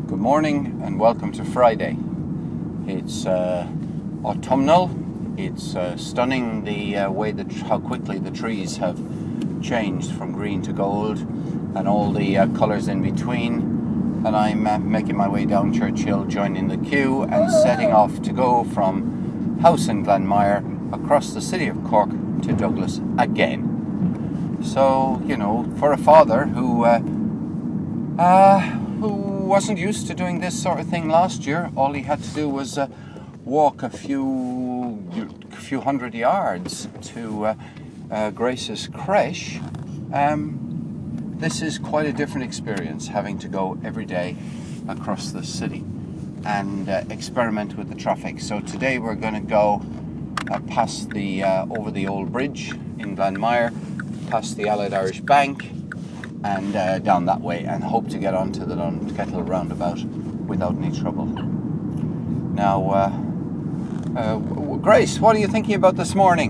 Good morning and welcome to Friday. It's autumnal. It's stunning the way that how quickly the trees have changed from green to gold and all the colours in between. And I'm making my way down Churchill, joining the queue and setting off to go from house in Glanmire across the city of Cork to Douglas again. So, you know, for a father who wasn't used to doing this sort of thing last year, all he had to do was walk a few hundred yards to Grace's creche. This is quite a different experience, having to go every day across the city and experiment with the traffic. So today we're going to go past the over the old bridge in Glanmire, past the Allied Irish Bank, and down that way, and hope to get onto the Dunkettle roundabout without any trouble. Now, Grace, what are you thinking about this morning?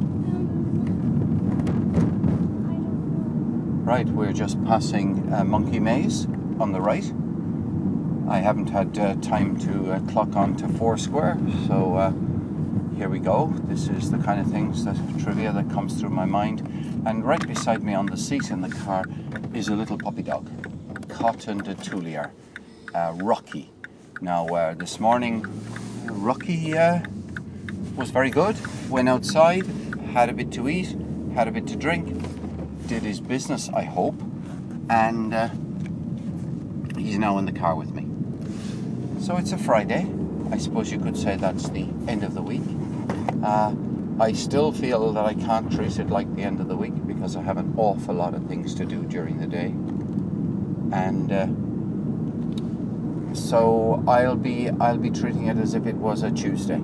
Right, we're just passing Monkey Maze on the right. I haven't had time to clock on to Foursquare, so here we go. This is the kind of things, that trivia that comes through my mind. And right beside me on the seat in the car is a little puppy dog, Cotton de Tulier, Rocky. Now, this morning, Rocky was very good. Went outside, had a bit to eat, had a bit to drink, did his business, I hope, and he's now in the car with me. So it's a Friday. I suppose you could say that's the end of the week. I still feel that I can't treat it like the end of the week because I have an awful lot of things to do during the day, and so I'll be treating it as if it was a Tuesday.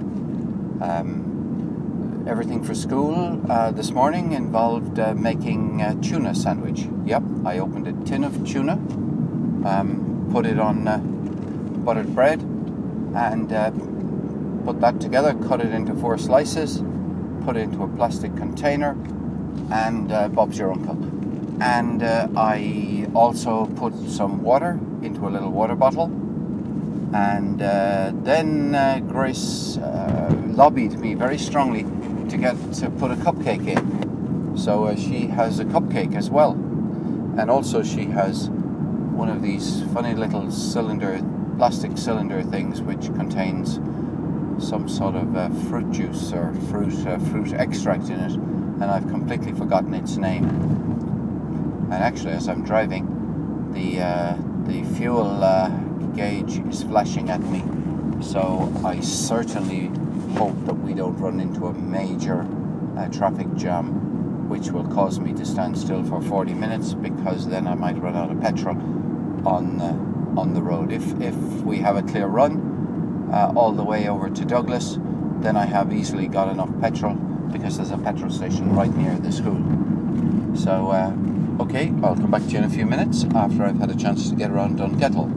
Everything for school this morning involved making a tuna sandwich. Yep, I opened a tin of tuna, put it on buttered bread, and put that together, cut it into 4 slices, put it into a plastic container, and Bob's your uncle. And I also put some water into a little water bottle, and then Grace lobbied me very strongly to put a cupcake in. So she has a cupcake as well, and also she has one of these funny little plastic cylinder things which contains some sort of fruit juice or fruit extract in it, and I've completely forgotten its name. And actually, as I'm driving, the fuel gauge is flashing at me, so I certainly hope that we don't run into a major traffic jam, which will cause me to stand still for 40 minutes, because then I might run out of petrol on the road. If we have a clear run all the way over to Douglas, then I have easily got enough petrol, because there's a petrol station right near the school. So, okay, I'll come back to you in a few minutes after I've had a chance to get around Dunkettle.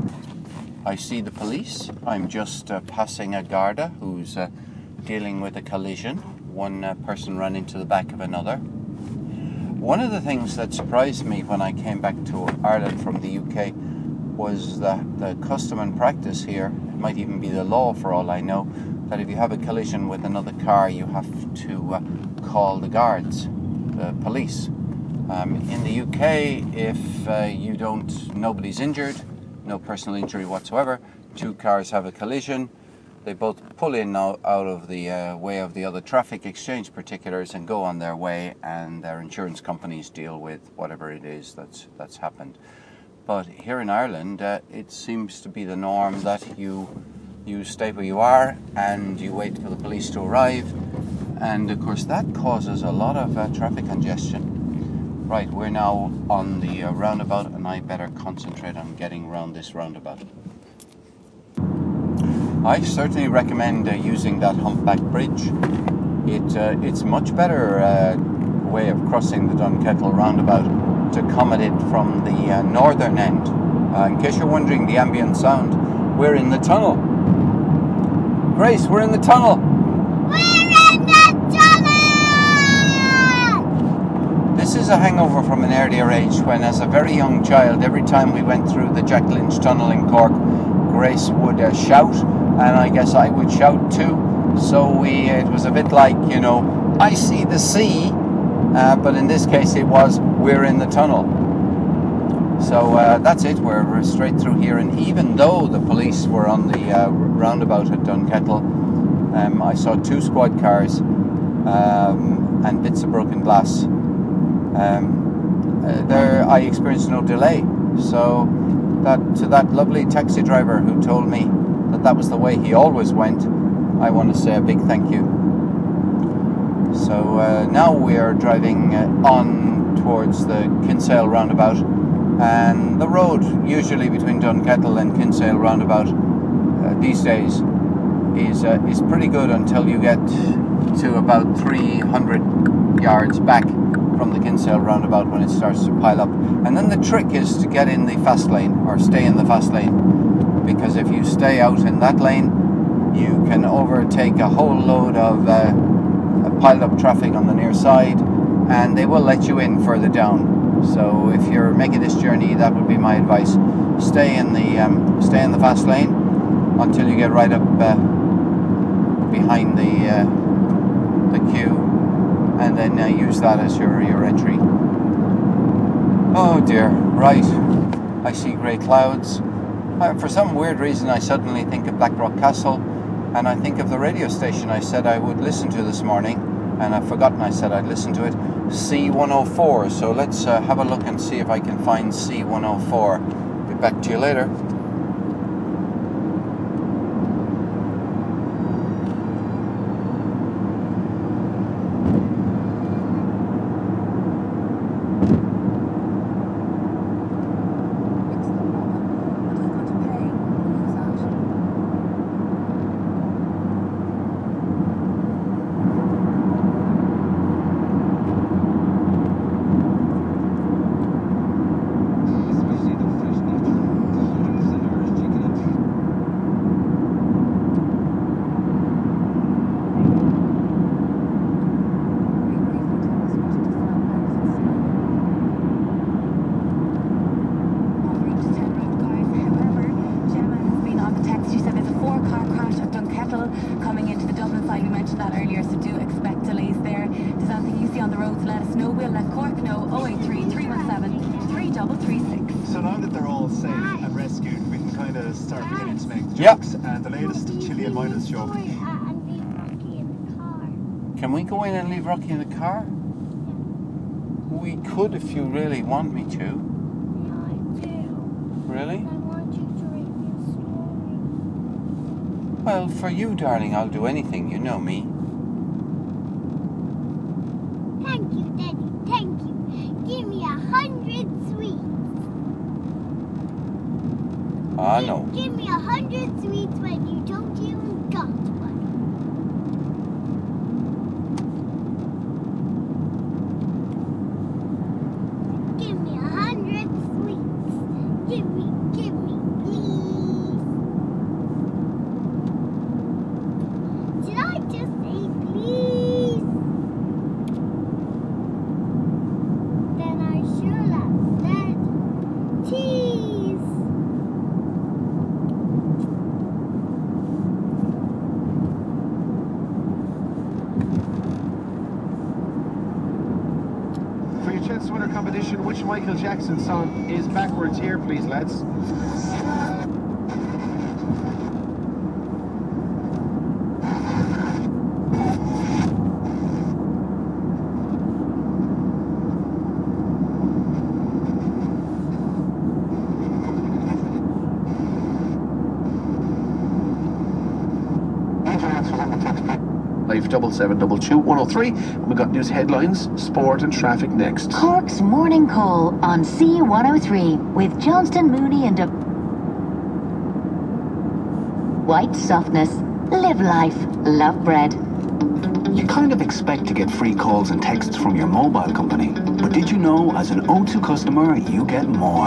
I see the police. I'm just passing a Garda who's dealing with a collision. One person ran into the back of another. One of the things that surprised me when I came back to Ireland from the UK was that the custom and practice here, it might even be the law for all I know, that if you have a collision with another car, you have to call the guards, the police. In the UK, if nobody's injured, no personal injury whatsoever, 2 cars have a collision, they both pull in out of the way of the other traffic, exchange particulars, and go on their way, and their insurance companies deal with whatever it is that's happened. But here in Ireland, it seems to be the norm that you stay where you are and you wait for the police to arrive, and of course that causes a lot of traffic congestion. Right, we're now on the roundabout, and I better concentrate on getting round this roundabout. I certainly recommend using that humpback bridge. It's much better way of crossing the Dunkettle roundabout to come at it from the northern end. In case you're wondering, the ambient sound, we're in the tunnel. Grace, we're in the tunnel. is a hangover from an earlier age when, as a very young child, every time we went through the Jack Lynch Tunnel in Cork, Grace would shout, and I guess I would shout too. So it was a bit like, you know, I see the sea, but in this case it was, we're in the tunnel. So that's it, we're straight through here, and even though the police were on the roundabout at Dunkettle, I saw 2 squad cars and bits of broken glass. There I experienced no delay, so to that lovely taxi driver who told me that was the way he always went, I want to say a big thank you. So now we are driving on towards the Kinsale roundabout, and the road usually between Dunkettle and Kinsale roundabout these days is pretty good until you get to about 300 yards back from the Kinsale roundabout when it starts to pile up. And then the trick is to get in the fast lane, or stay in the fast lane, because if you stay out in that lane, you can overtake a whole load of piled up traffic on the near side, and they will let you in further down. So if you're making this journey, that would be my advice. Stay in the fast lane until you get right up behind the queue, and then use that as your entry. Oh dear, right. I see grey clouds. For some weird reason, I suddenly think of Blackrock Castle, and I think of the radio station I said I would listen to this morning, and I've forgotten I said I'd listen to it, C104. So let's have a look and see if I can find C104. Get back to you later. Coming into the Dublin side, we mentioned that earlier, so do expect delays there. If there's anything you see on the roads, let us know. We'll let Cork know. 083 317 3336. So now that they're all safe and rescued, we can kind of start beginning to make jokes. And the latest Chili and Miles joke. Can we go in and leave Rocky in the car? We could if you really want me to. Yeah, I do. Really? I want you to read me a story. Well, for you, darling, I'll do anything. You know me. Thank you, Daddy. Thank you. Give me 100 sweets. Ah, no. Give me 100 sweets when you don't even got one. Give me 100 sweets. Give me, please. Did I just say please? Then I should have said tease. For your chance to win our competition, which Michael Jackson song is backwards here, please, lads? Live 7722 103, and we got news headlines, sport and traffic next. Cork's Morning Call on C103 with Johnston Mooney and White Softness. Live life, love bread. You kind of expect to get free calls and texts from your mobile company, but did you know as an O2 customer you get more?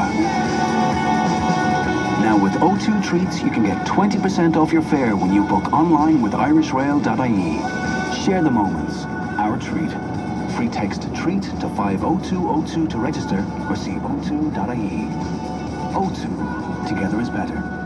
Now with O2 Treats you can get 20% off your fare when you book online with irishrail.ie. Share the moments, our treat. free text TREAT to 50202 to register or see o2.ie. O2, together is better.